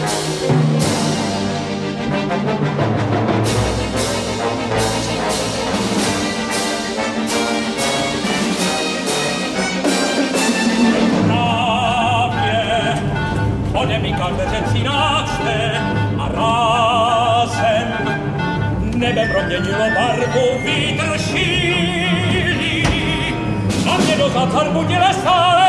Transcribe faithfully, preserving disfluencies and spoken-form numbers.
Nebe promieniło barwu witr sili, a mnie do zatargu nie lesa.